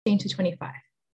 to 25.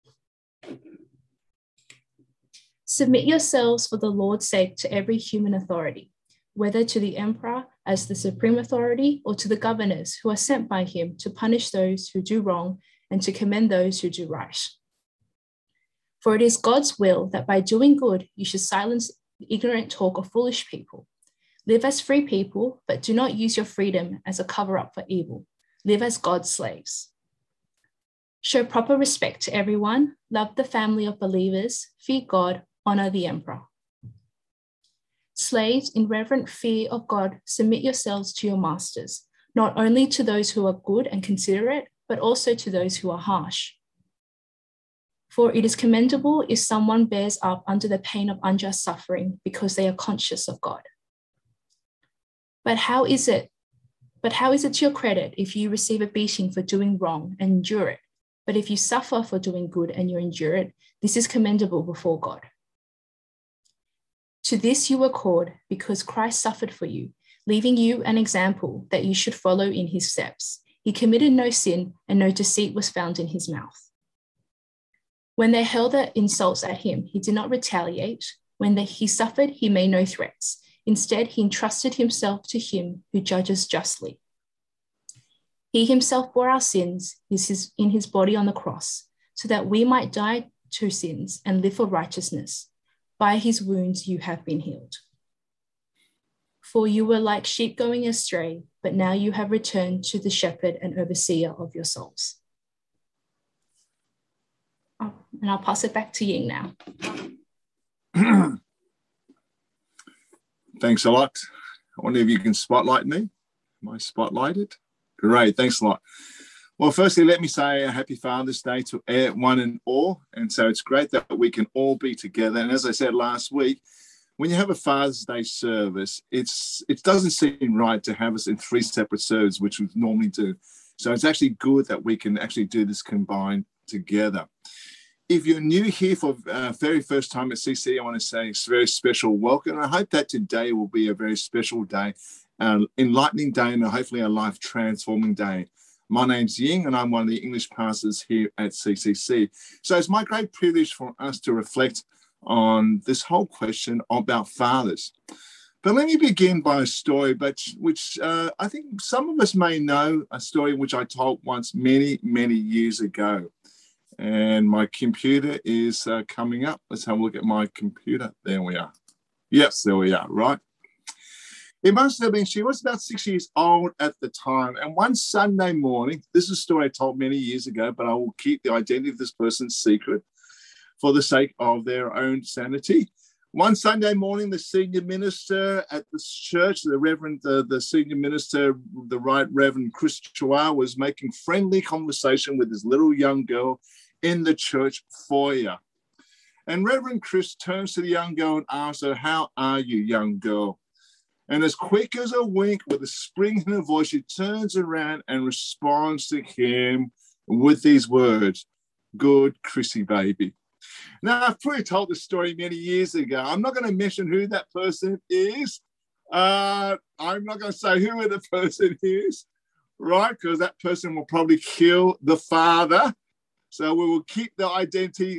Submit yourselves for the Lord's sake to every human authority, whether to the emperor as the supreme authority or to the governors who are sent by him to punish those who do wrong and to commend those who do right. For it is God's will that by doing good, you should silence the ignorant talk of foolish people. Live as free people, but do not use your freedom as a cover-up for evil. Live as God's slaves. Show proper respect to everyone, love the family of believers, fear God, honor the emperor. Slaves, in reverent fear of God, submit yourselves to your masters, not only to those who are good and considerate, but also to those who are harsh. For it is commendable if someone bears up under the pain of unjust suffering because they are conscious of God. But how is it to your credit if you receive a beating for doing wrong and endure it? But if you suffer for doing good and you endure it, this is commendable before God. To this you were called, because Christ suffered for you, leaving you an example that you should follow in his steps. He committed no sin, and no deceit was found in his mouth. When they hurled their insults at him, he did not retaliate. When he suffered, he made no threats. Instead, he entrusted himself to him who judges justly. He himself bore our sins in his body on the cross, so that we might die to sins and live for righteousness. By his wounds you have been healed. For you were like sheep going astray, but now you have returned to the shepherd and overseer of your souls. Oh, and I'll pass it back to Ying now. Thanks a lot. I wonder if you can spotlight me. Am I spotlighted? Great, thanks a lot. Well, firstly, let me say a happy Father's Day to one and all. And so it's great that we can all be together. And as I said last week, when you have a Father's Day service, it doesn't seem right to have us in 3 separate services, which we normally do. So it's actually good that we can actually do this combined together. If you're new here for the very first time at CC, I want to say it's a very special welcome. And I hope that today will be a very special day, enlightening day, and hopefully a life-transforming day. My name's Ying, and I'm one of the English pastors here at CCC. So it's my great privilege for us to reflect on this whole question about fathers. But let me begin by a story, which I think some of us may know, a story which I told once many, many years ago. And my computer is coming up. Let's have a look at my computer. There we are. Yes, there we are, right? It must have been, she was about 6 years old at the time. And one Sunday morning, this is a story I told many years ago, but I will keep the identity of this person secret for the sake of their own sanity. One Sunday morning, the senior minister at the church, the senior minister, the Right Reverend Chris Chua, was making friendly conversation with this little young girl in the church foyer. And Reverend Chris turns to the young girl and asks her, "How are you, young girl?" And as quick as a wink, with a spring in her voice, she turns around and responds to him with these words, "Good, Chrissy, baby." Now, I've probably told this story many years ago. I'm not going to mention who that person is. I'm not going to say who the person is, right? Because that person will probably kill the father. So we will keep the identity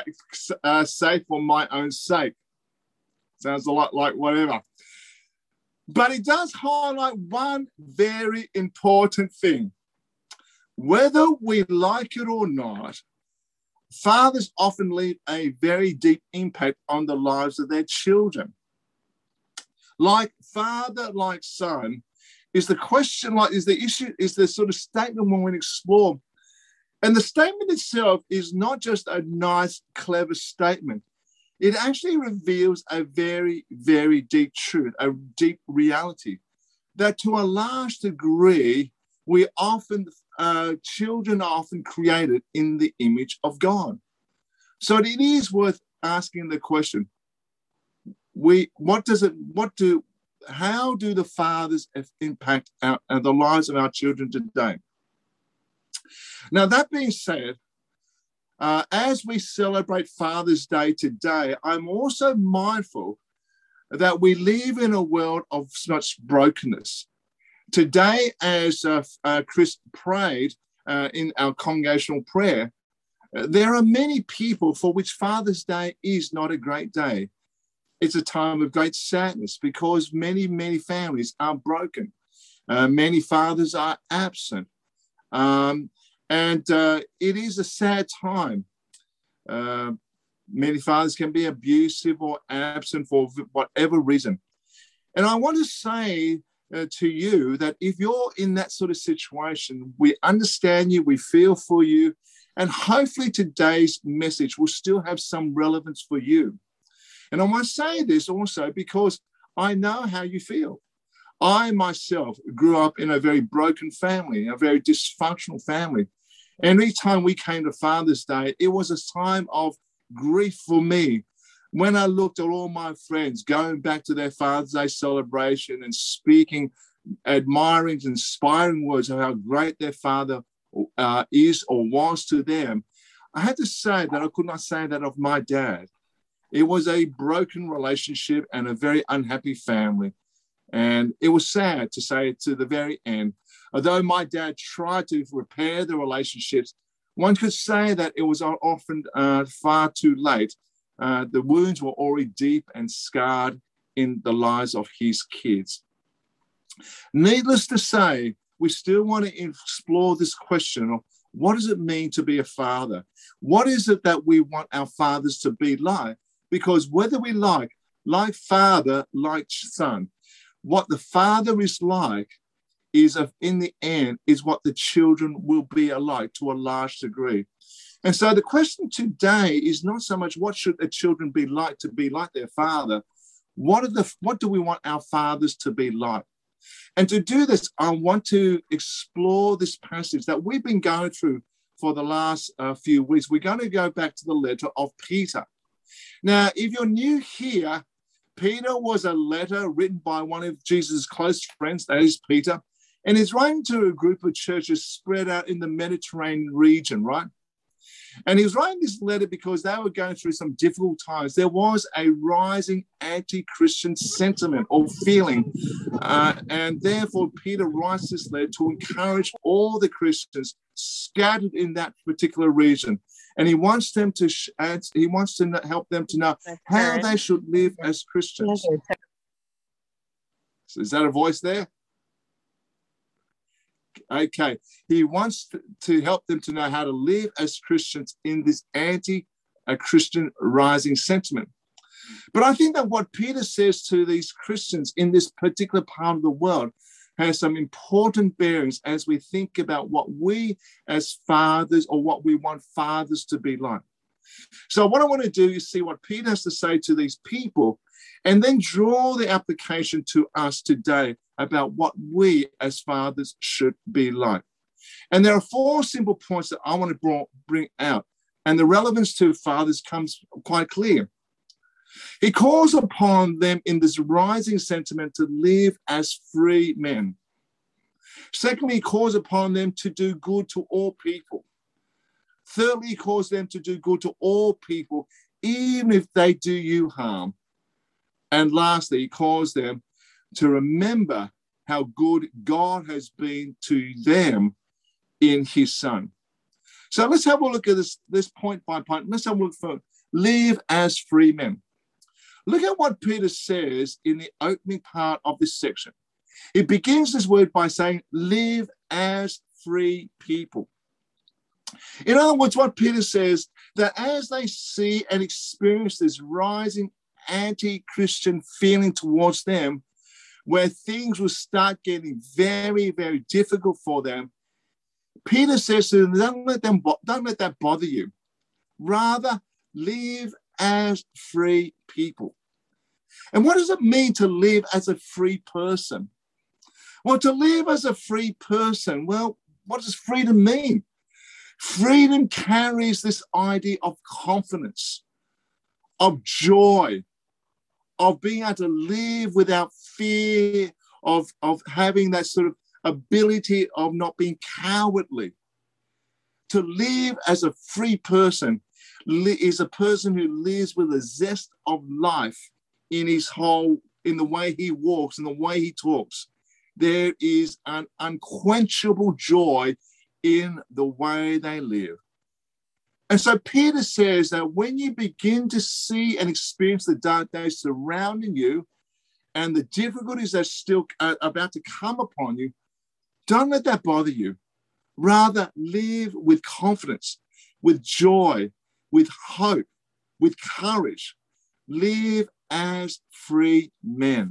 safe for my own sake. Sounds a lot like whatever. But it does highlight one very important thing. Whether we like it or not, fathers often leave a very deep impact on the lives of their children. Like father, like son, is the question, like is the issue, is the sort of statement when we explore. And the statement itself is not just a nice, clever statement. It actually reveals a very, very deep truth, a deep reality, that to a large degree, children are often created in the image of God. So it is worth asking the question, how do the fathers impact the lives of our children today? Now, that being said, as we celebrate Father's Day today, I'm also mindful that we live in a world of such brokenness. Today, as Chris prayed in our congregational prayer, There are many people for which Father's Day is not a great day. It's a time of great sadness because many, many families are broken. Many fathers are absent. And it is a sad time. Many fathers can be abusive or absent for whatever reason. And I want to say to you that if you're in that sort of situation, we understand you, we feel for you, and hopefully today's message will still have some relevance for you. And I want to say this also because I know how you feel. I myself grew up in a very broken family, a very dysfunctional family. And every time we came to Father's Day, it was a time of grief for me. When I looked at all my friends going back to their Father's Day celebration and speaking admiring, inspiring words of how great their father is or was to them, I had to say that I could not say that of my dad. It was a broken relationship and a very unhappy family. And it was sad to say it to the very end. Although my dad tried to repair the relationships, one could say that it was often far too late. The wounds were already deep and scarred in the lives of his kids. Needless to say, we still want to explore this question of what does it mean to be a father? What is it that we want our fathers to be like? Because whether we like father, like son, what the father is like is, in the end, is what the children will be alike to a large degree. And so the question today is not so much what should the children be like to be like their father. What do we want our fathers to be like? And to do this, I want to explore this passage that we've been going through for the last few weeks. We're going to go back to the letter of Peter. Now, if you're new here, Peter was a letter written by one of Jesus' close friends, that is Peter, and he's writing to a group of churches spread out in the Mediterranean region, right? And he was writing this letter because they were going through some difficult times. There was a rising anti-Christian sentiment or feeling. And therefore, Peter writes this letter to encourage all the Christians scattered in that particular region. And he wants them to help them to know how they should live as Christians. So is that a voice there? Okay, he wants to help them to know how to live as Christians in this anti-Christian rising sentiment. But I think that what Peter says to these Christians in this particular part of the world has some important bearings as we think about what we as fathers or what we want fathers to be like. So what I want to do is see what Peter has to say to these people and then draw the application to us today about what we as fathers should be like. And there are 4 simple points that I want to bring out. And the relevance to fathers comes quite clear. He calls upon them in this rising sentiment to live as free men. Secondly, he calls upon them to do good to all people. Thirdly, he calls them to do good to all people, even if they do you harm. And lastly, he calls them to remember how good God has been to them in his Son. So let's have a look at this point by point. Let's have a look for live as free men. Look at what Peter says in the opening part of this section. He begins this word by saying, live as free people. In other words, what Peter says, that as they see and experience this rising anti-Christian feeling towards them, where things will start getting very, very difficult for them, Peter says to them, don't let that bother you. Rather, live as free people. And what does it mean to live as a free person? Well, to live as a free person, well, what does freedom mean? Freedom carries this idea of confidence, of joy, of being able to live without fear, of having that sort of ability of not being cowardly. To live as a free person is a person who lives with a zest of life in the way he walks and the way he talks. There is an unquenchable joy in the way they live. And so Peter says that when you begin to see and experience the dark days surrounding you and the difficulties that are still about to come upon you, don't let that bother you. Rather, live with confidence, with joy, with hope, with courage. Live as free men.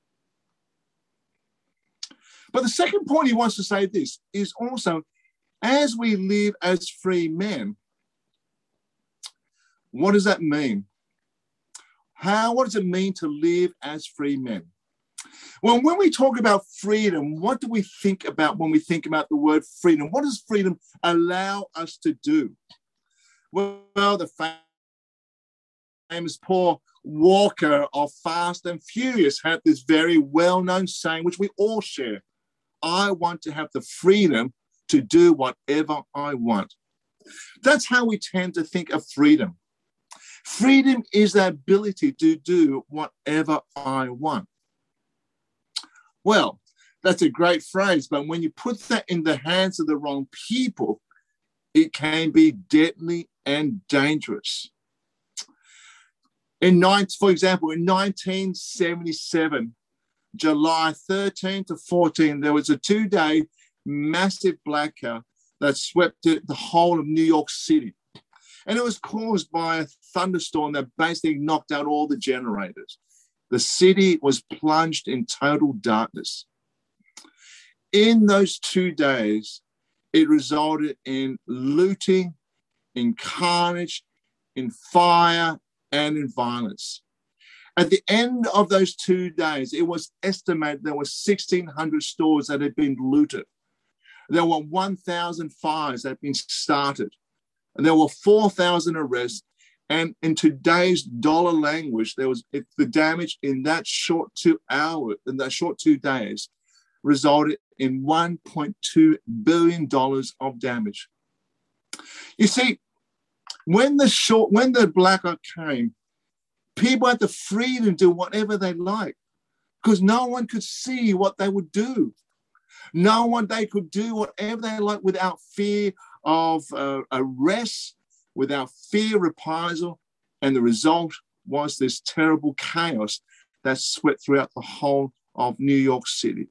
But the second point he wants to say this is also, as we live as free men, what does that mean? What does it mean to live as free men? Well, when we talk about freedom, what do we think about when we think about the word freedom? What does freedom allow us to do? Well, the famous Paul Walker of Fast and Furious had this very well-known saying, which we all share. I want to have the freedom to do whatever I want. That's how we tend to think of freedom. Freedom is the ability to do whatever I want. Well, that's a great phrase, but when you put that in the hands of the wrong people, it can be deadly and dangerous. For example, in 1977, July 13 to 14, there was a 2-day massive blackout that swept the whole of New York City. And it was caused by a thunderstorm that basically knocked out all the generators. The city was plunged in total darkness. In those 2 days, it resulted in looting, in carnage, in fire, and in violence. At the end of those 2 days, it was estimated there were 1,600 stores that had been looted. There were 1,000 fires that had been started. And there were 4,000 arrests. And in today's dollar language, the damage in that short 2 days resulted in $1.2 billion of damage. You see, when the blackout came, people had the freedom to do whatever they liked because no one could see what they would do. They could do whatever they liked without fear of arrest, without fear of reprisal. And the result was this terrible chaos that swept throughout the whole of New York City.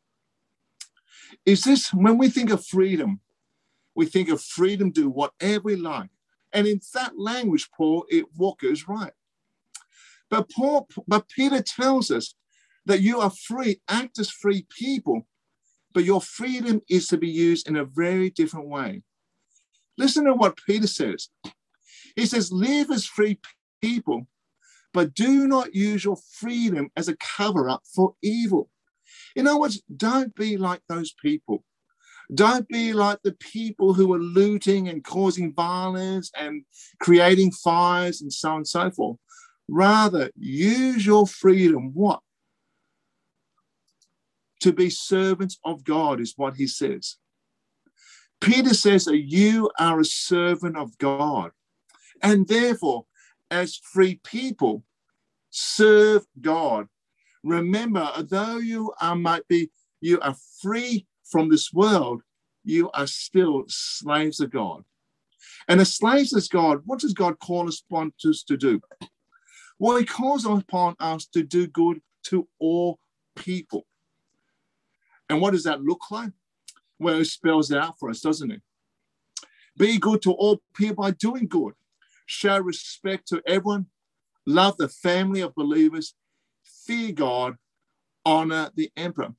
When we think of freedom, we think of freedom to do whatever we like. And in that language, Walker is right. But Peter tells us that you are free, act as free people, but your freedom is to be used in a very different way. Listen to what Peter says. He says, live as free people, but do not use your freedom as a cover-up for evil. In other words, don't be like those people. Don't be like the people who are looting and causing violence and creating fires and so on and so forth. Rather, use your freedom, what? To be servants of God is what he says. Peter says that you are a servant of God. And therefore, as free people, serve God. Remember, although you are free from this world, you are still slaves of God. And as slaves of God, what does God call us to do? Well, he calls upon us to do good to all people. And what does that look like? Well, it spells it out for us, doesn't it? Be good to all people by doing good. Show respect to everyone. Love the family of believers. Fear God. Honor the emperor.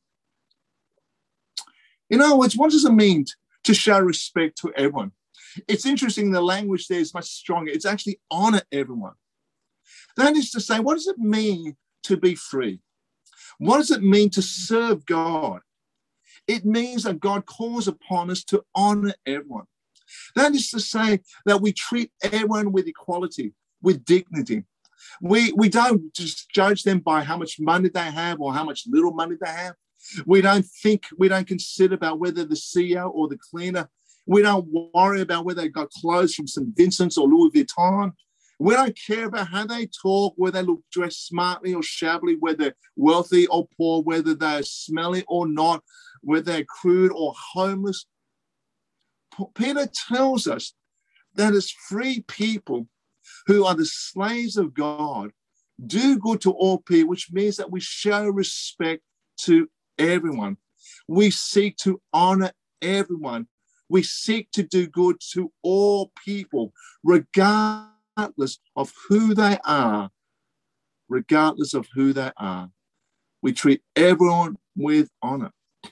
In other words, what does it mean to show respect to everyone? It's interesting, the language there is much stronger. It's actually honor everyone. That is to say, what does it mean to be free? What does it mean to serve God? It means that God calls upon us to honor everyone. That is to say that we treat everyone with equality, with dignity. We don't just judge them by how much money they have or how much little money they have. We don't consider about whether the CEO or the cleaner. We don't worry about whether they got clothes from St. Vincent's or Louis Vuitton. We don't care about how they talk, whether they look dressed smartly or shabbily, whether they're wealthy or poor, whether they're smelly or not, whether they're crude or homeless. Peter tells us that as free people who are the slaves of God, do good to all people, which means that we show respect to everyone. We seek to honor everyone. We seek to do good to all people, regardless of who they are. Regardless of who they are. We treat everyone with honor.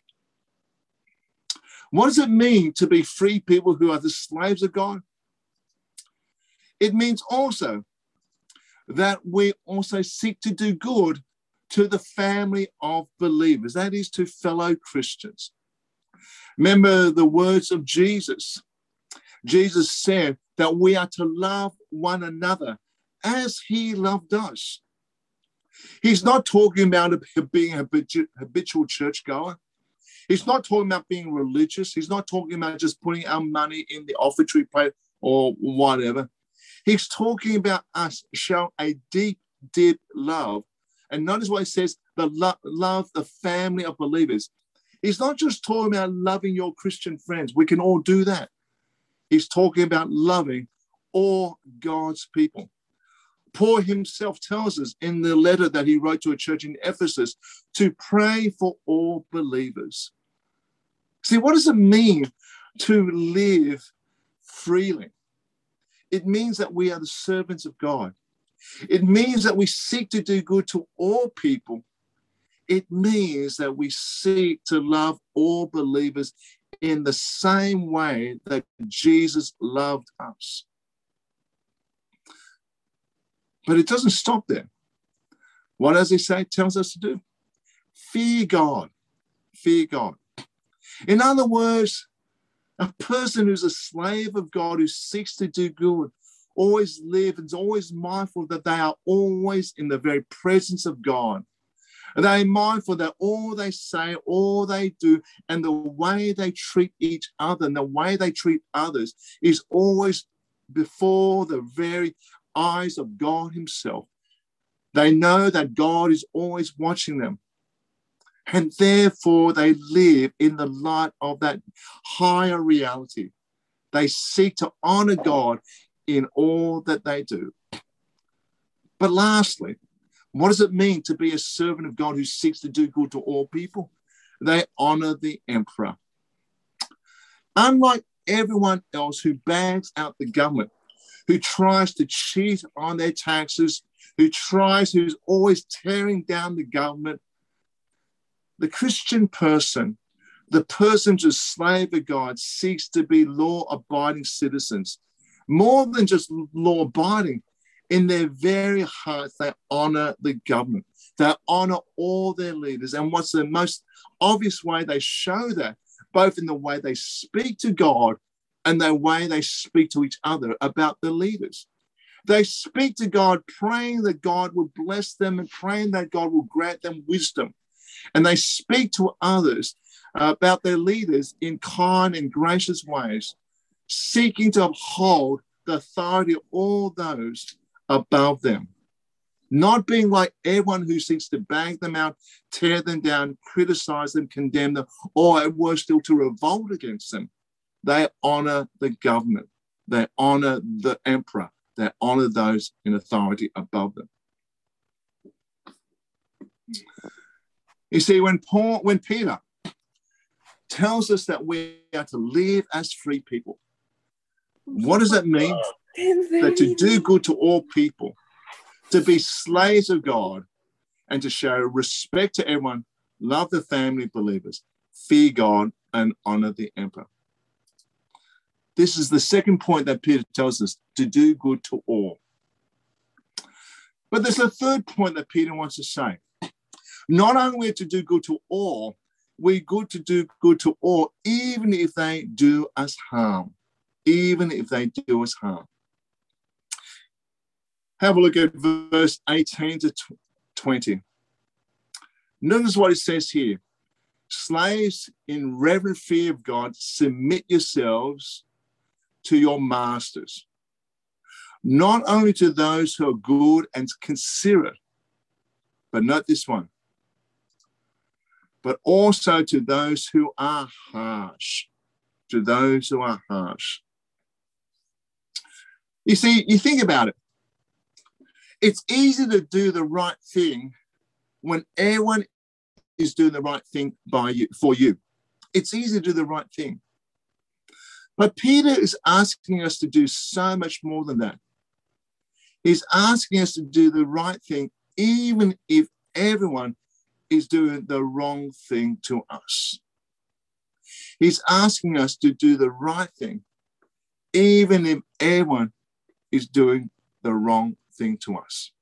What does it mean to be free people who are the slaves of God? It means also that we also seek to do good to the family of believers, that is, to fellow Christians. Remember the words of Jesus. Jesus said that we are to love one another as he loved us. He's not talking about being a habitual churchgoer. He's not talking about being religious. He's not talking about just putting our money in the offertory plate or whatever. He's talking about us showing a deep, deep love. And notice what he says, love the family of believers. He's not just talking about loving your Christian friends. We can all do that. He's talking about loving all God's people. Paul himself tells us in the letter that he wrote to a church in Ephesus to pray for all believers. See, what does it mean to live freely? It means that we are the servants of God. It means that we seek to do good to all people. It means that we seek to love all believers in the same way that Jesus loved us. But it doesn't stop there. What does he say? It tells us to do. Fear God. Fear God. In other words, a person who's a slave of God, who seeks to do good, always live and is always mindful that they are always in the very presence of God. They're mindful that all they say, all they do, and the way they treat each other and the way they treat others is always before the very eyes of God himself. They know that God is always watching them. And therefore, they live in the light of that higher reality. They seek to honor God in all that they do. But lastly, what does it mean to be a servant of God who seeks to do good to all people? They honor the emperor. Unlike everyone else who bags out the government, who tries to cheat on their taxes, who's always tearing down the government, the Christian person, the person who's a slave of God, seeks to be law-abiding citizens. More than just law-abiding, in their very hearts, they honor the government. They honor all their leaders. And what's the most obvious way they show that? Both in the way they speak to God and the way they speak to each other about the leaders. They speak to God, praying that God will bless them and praying that God will grant them wisdom. And they speak to others about their leaders in kind and gracious ways, seeking to uphold the authority of all those above them. Not being like everyone who seeks to bang them out, tear them down, criticize them, condemn them, or at worst still to revolt against them. They honor the government. They honor the emperor. They honor those in authority above them. You see, when Peter tells us that we are to live as free people, what does that mean? That to do good to all people, to be slaves of God, and to show respect to everyone, love the family of believers, fear God, and honor the emperor. This is the second point that Peter tells us, to do good to all. But there's a third point that Peter wants to say. Not only to do good to all, we're good to do good to all, even if they do us harm. Even if they do us harm. Have a look at verse 18 to 20. Notice what it says here. Slaves, in reverent fear of God, submit yourselves to your masters, not only to those who are good and considerate, but note this one, but also to those who are harsh. To those who are harsh. You see, you think about it. It's easy to do the right thing when everyone is doing the right thing for you. It's easy to do the right thing. But Peter is asking us to do so much more than that. He's asking us to do the right thing, even if everyone is doing the wrong thing to us. He's asking us to do the right thing, even if everyone is doing the wrong thing to us.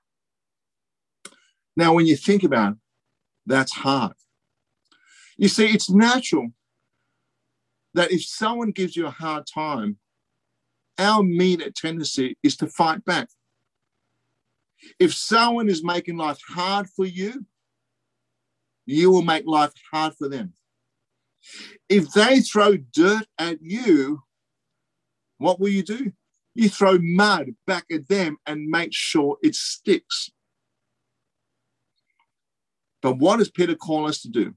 Now, when you think about it, that's hard. You see, it's natural that if someone gives you a hard time, our immediate tendency is to fight back. If someone is making life hard for you, you will make life hard for them. If they throw dirt at you, what will you do? You throw mud back at them and make sure it sticks. But what does Peter call us to do?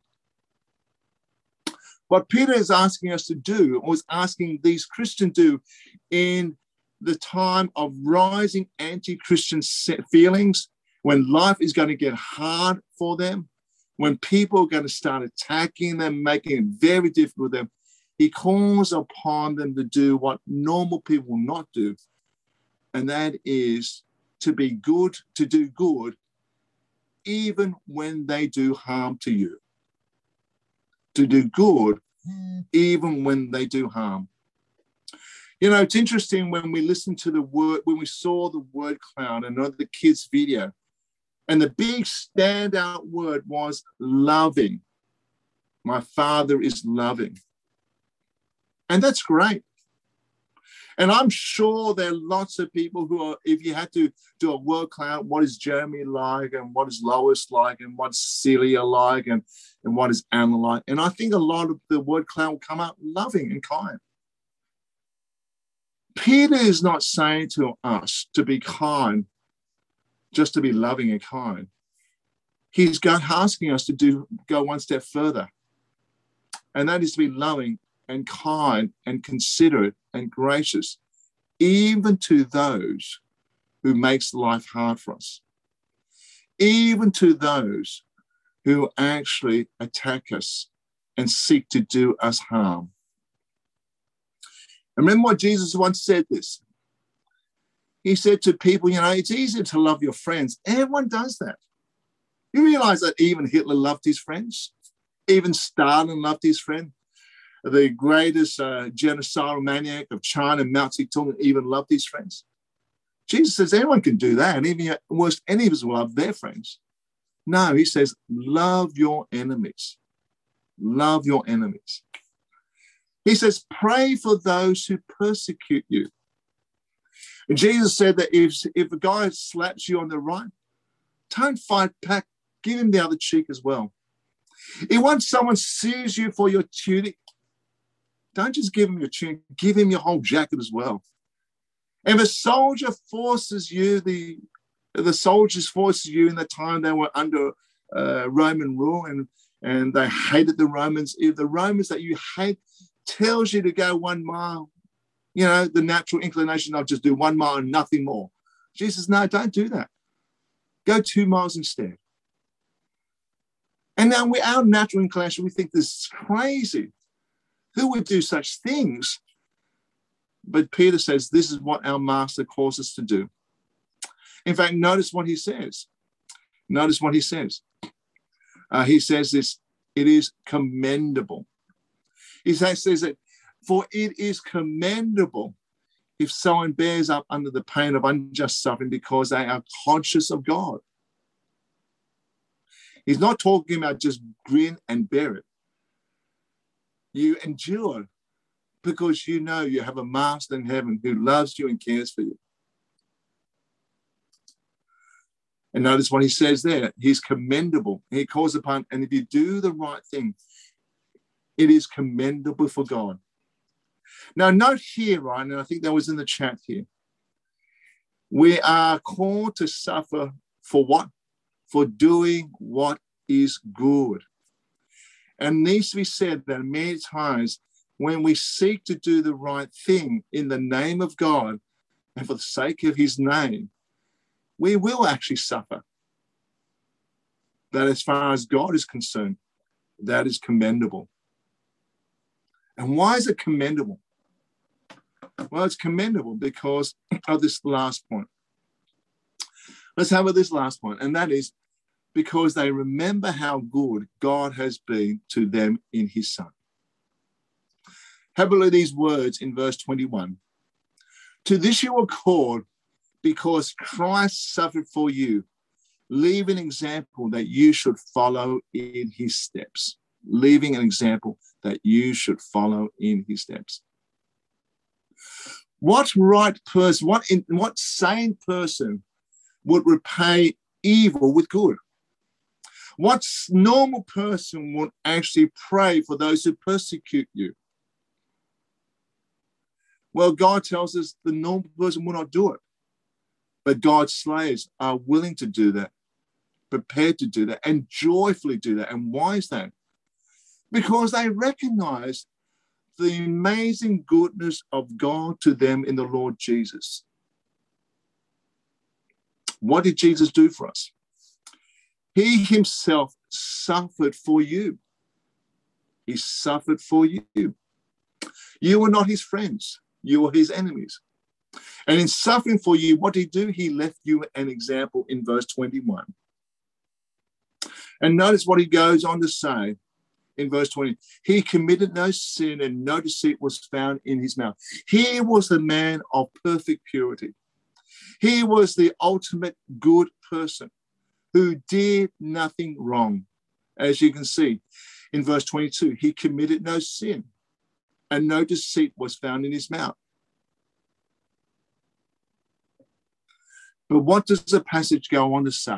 What Peter is asking us to do, or is asking these Christians to do in the time of rising anti-Christian feelings, when life is going to get hard for them, when people are going to start attacking them, making it very difficult for them, he calls upon them to do what normal people will not do, and that is to be good, to do good, even when they do harm to you. To do good, even when they do harm. You know, it's interesting when we listen to the word, when we saw the word cloud and the kids' video, and the big standout word was loving. My Father is loving. And that's great. And I'm sure there are lots of people who are, if you had to do a word cloud, what is Jeremy like, and what is Lois like, and what's Celia like, and what is Anna like? And I think a lot of the word cloud will come out loving and kind. Peter is not saying to us to be kind, just to be loving and kind. He's asking us to go one step further. And that is to be loving and kind and considerate and gracious, even to those who makes life hard for us, even to those who actually attack us and seek to do us harm. And remember what Jesus once said this. He said to people, you know, it's easier to love your friends. Everyone does that. You realize that even Hitler loved his friends? Even Stalin loved his friend? The greatest genocidal maniac of China, Mao Zedong, even loved his friends. Jesus says anyone can do that, and even at worst, any of us will love their friends. No, he says, love your enemies. Love your enemies. He says, pray for those who persecute you. And Jesus said that if a guy slaps you on the right, don't fight back, give him the other cheek as well. If once someone sues you for your tunic, don't just give him your tunic, give him your whole jacket as well. If a soldier forces you, the soldiers forces you in the time they were under Roman rule and they hated the Romans, if the Romans that you hate tells you to go 1 mile, you know, the natural inclination of just do 1 mile and nothing more. Jesus, no, don't do that. Go 2 miles instead. And now our natural inclination, we think this is crazy. Who would do such things? But Peter says this is what our master calls us to do. In fact, notice what he says. Notice what he says. He says this, it is commendable. He says that, for it is commendable if someone bears up under the pain of unjust suffering because they are conscious of God. He's not talking about just grin and bear it. You endure because you know you have a master in heaven who loves you and cares for you. And notice what he says there. He's commendable. He calls upon, and if you do the right thing, it is commendable for God. Now, note here, Ryan, and I think that was in the chat here. We are called to suffer for what? For doing what is good. And it needs to be said that many times when we seek to do the right thing in the name of God, and for the sake of his name, we will actually suffer. That as far as God is concerned, that is commendable. And why is it commendable? Well, it's commendable because of this last point. Let's have this last point, and that is because they remember how good God has been to them in his Son. Have a look at these words in verse 21. To this you are called, because Christ suffered for you, leaving an example that you should follow in his steps. Leaving an example that you should follow in his steps. What right person, what sane person would repay evil with good? What normal person would actually pray for those who persecute you? Well, God tells us the normal person will not do it. But God's slaves are willing to do that, prepared to do that, and joyfully do that. And why is that? Because they recognize the amazing goodness of God to them in the Lord Jesus. What did Jesus do for us? He himself suffered for you. He suffered for you. You were not his friends. You were his enemies. And in suffering for you, what did he do? He left you an example in verse 21. And notice what he goes on to say in verse 20. He committed no sin and no deceit was found in his mouth. He was the man of perfect purity. He was the ultimate good person who did nothing wrong. As you can see in verse 22, he committed no sin and no deceit was found in his mouth. But what does the passage go on to say?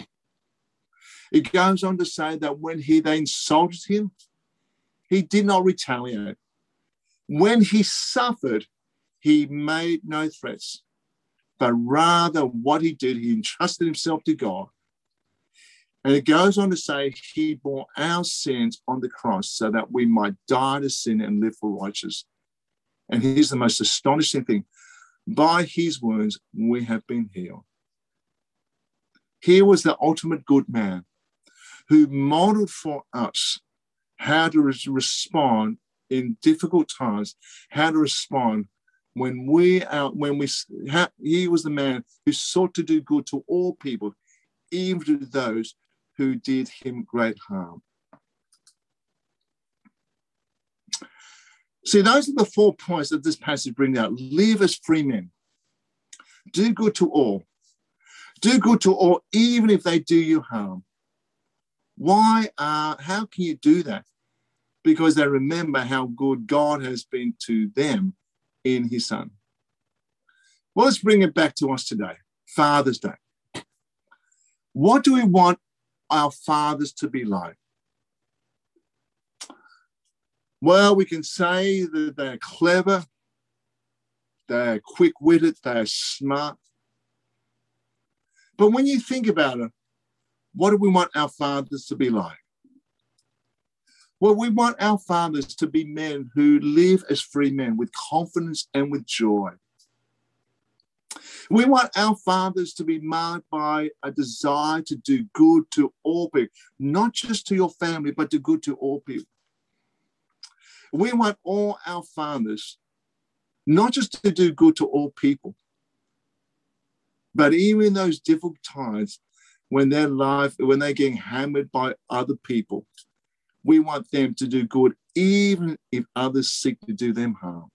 It goes on to say that when they insulted him, he did not retaliate. When he suffered, he made no threats, but rather what he did, he entrusted himself to God. And it goes on to say he bore our sins on the cross so that we might die to sin and live for righteousness. And here's the most astonishing thing. By his wounds, we have been healed. He was the ultimate good man who modeled for us how to respond in difficult times, how to respond he was the man who sought to do good to all people, even to those who did him great harm. See, those are the 4 points that this passage brings out. Live as free men. Do good to all. Do good to all, even if they do you harm. How can you do that? Because they remember how good God has been to them in his Son. Well, let's bring it back to us today, Father's Day. What do we want our fathers to be like? Well, we can say that they're clever, they're quick-witted, they're smart. But when you think about it, what do we want our fathers to be like? Well, we want our fathers to be men who live as free men with confidence and with joy. We want our fathers to be marked by a desire to do good to all people, not just to your family, but do good to all people. We want all our fathers not just to do good to all people, but even in those difficult times when they're getting hammered by other people, we want them to do good even if others seek to do them harm.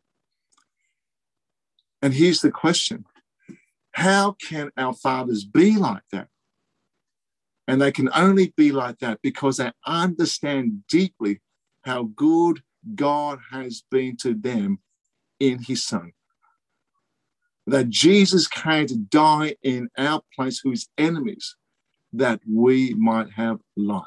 And here's the question. How can our fathers be like that? And they can only be like that because they understand deeply how good God has been to them in his Son. That Jesus came to die in our place, who is enemies, that we might have life.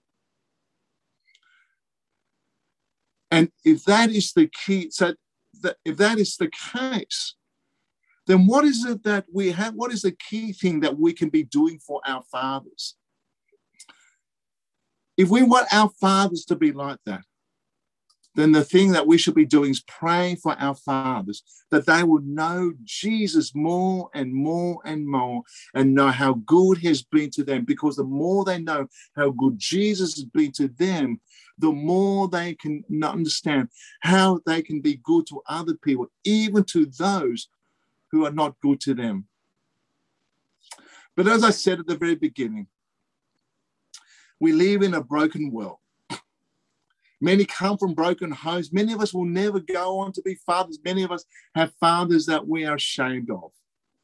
And if that is the key, if that is the case, then what is it that we have? What is the key thing that we can be doing for our fathers? If we want our fathers to be like that, then the thing that we should be doing is praying for our fathers, that they will know Jesus more and more and more, and know how good he has been to them. Because the more they know how good Jesus has been to them, the more they can understand how they can be good to other people, even to those who are not good to them. But as I said at the very beginning, we live in a broken world. Many come from broken homes. Many of us will never go on to be fathers. Many of us have fathers that we are ashamed of.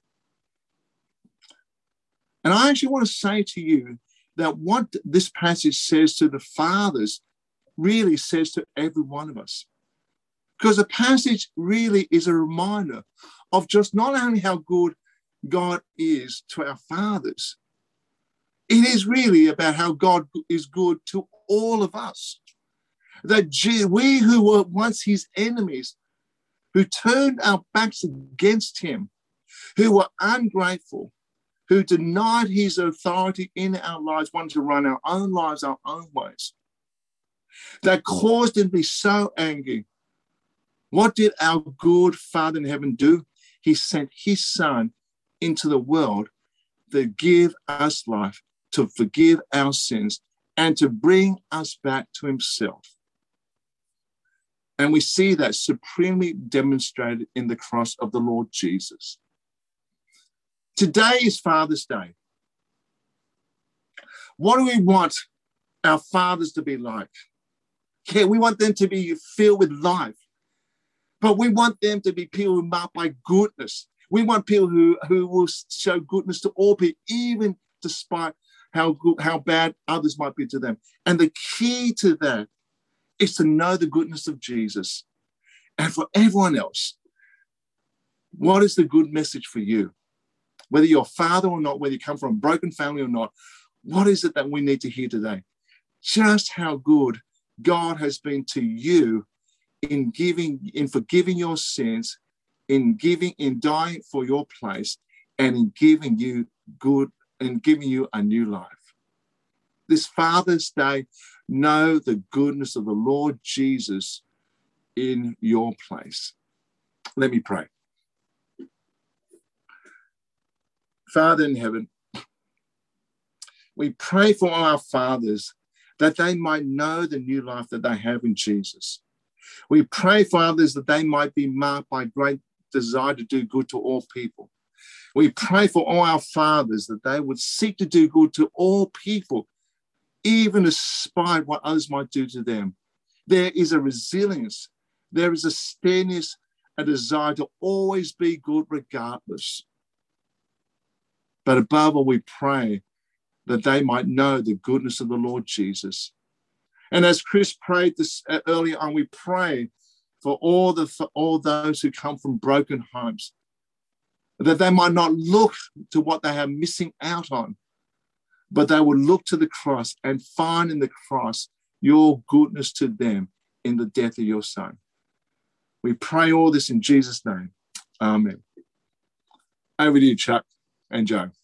And I actually want to say to you that what this passage says to the fathers really says to every one of us. Because the passage really is a reminder of just not only how good God is to our fathers, it is really about how God is good to all of us. That we who were once his enemies, who turned our backs against him, who were ungrateful, who denied his authority in our lives, wanted to run our own lives, our own ways, that caused him to be so angry. What did our good Father in heaven do? He sent his Son into the world to give us life, to forgive our sins, and to bring us back to himself. And we see that supremely demonstrated in the cross of the Lord Jesus. Today is Father's Day. What do we want our fathers to be like? Yeah, we want them to be filled with life, but we want them to be people who are marked by goodness. We want people who will show goodness to all people, even despite how bad others might be to them. And the key to that is to know the goodness of Jesus. And for everyone else, what is the good message for you? Whether you're a father or not, whether you come from a broken family or not, what is it that we need to hear today? Just how good God has been to you in forgiving your sins, in dying for your place, and in giving you a new life. This Father's Day, know the goodness of the Lord Jesus in your place. Let me pray. Father in heaven, we pray for our fathers that they might know the new life that they have in Jesus. We pray for others that they might be marked by great desire to do good to all people. We pray for all our fathers that they would seek to do good to all people, even despite what others might do to them. There is a resilience, there is a steadiness, a desire to always be good regardless. But above all, we pray that they might know the goodness of the Lord Jesus. And as Chris prayed this earlier on, we pray for all those who come from broken homes, that they might not look to what they are missing out on, but they will look to the cross and find in the cross your goodness to them in the death of your Son. We pray all this in Jesus' name. Amen. Over to you, Chuck and Joe.